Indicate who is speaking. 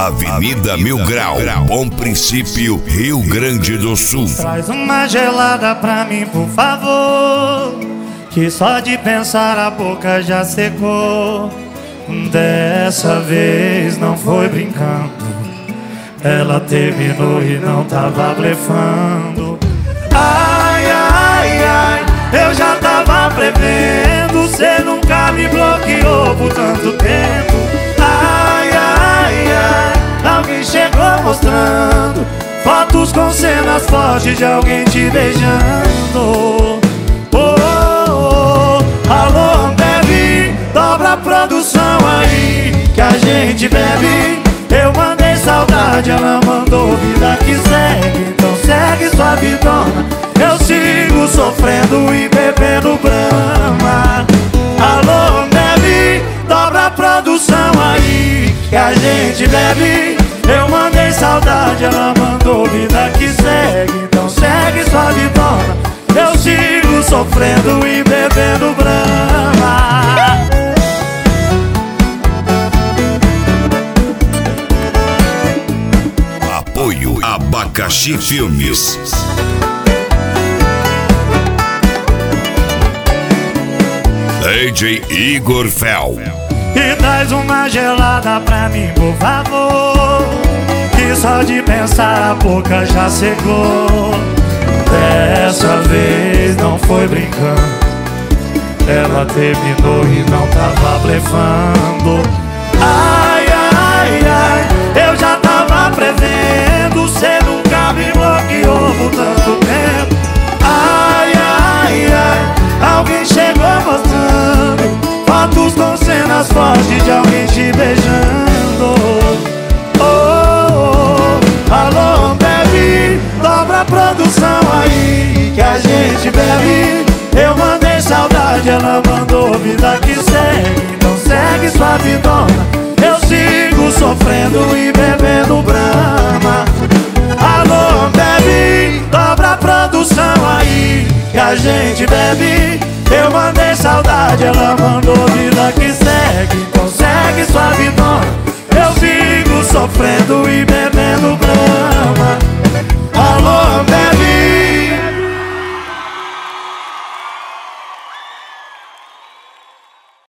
Speaker 1: Avenida Mil Grau, Bom Princípio, Rio Grande do Sul.
Speaker 2: Traz uma gelada pra mim, por favor, que só de pensar a boca já secou. Dessa vez não foi brincando, ela terminou e não tava blefando. Ai, ai, ai, eu já tava prevendo, cê nunca me bloqueou por tanto tempo. Ai, ai, ai, alguém chegou mostrando fotos com cenas fortes de alguém te beijando. Oh, oh, oh. Alô, Ambev, dobra a produção aí que a gente bebe. Eu mandei saudade, ela mandou vida que segue. Então segue sua vidona, eu sigo sofrendo e bebendo Brahma. Alô, Ambev, dobra a produção aí que a gente bebe. Eu mandei saudade, ela mandou vida que segue. Então segue sua vidona, eu sigo sofrendo e bebendo Brahma.
Speaker 1: Apoio Abacaxi Filmes. DJ Igor Fel.
Speaker 2: E traz uma gelada pra mim, por favor, que só de pensar a boca já secou. Dessa vez não foi brincando, ela terminou e não tava blefando. Ai, ai, ai, eu já tava prevendo, cê nunca me bloqueou por tanto tempo. Ai, ai, ai, alguém chegou mostrando fotos com cenas fortes de alguém te beijando. Oh, oh, oh. Alô, Ambev, dobra a produção aí que a gente bebe. Eu mandei saudade, ela mandou vida que segue. Então segue sua vidona, eu sigo sofrendo e bebendo Brahma. Alô, Ambev, dobra a produção aí que a gente bebe. Eu mandei saudade, ela mandou vida que segue. Então segue sua vidona, eu sigo sofrendo e bebendo